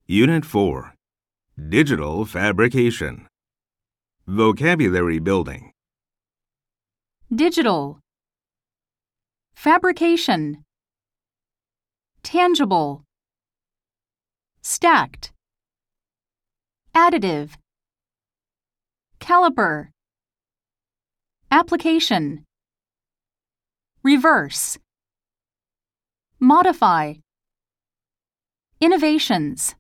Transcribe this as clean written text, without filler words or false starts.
Unit 4. Digital Fabrication. Vocabulary Building. Digital. Fabrication. Tangible. Stacked. Additive. Caliper. Application. Reverse. Modify. Innovations.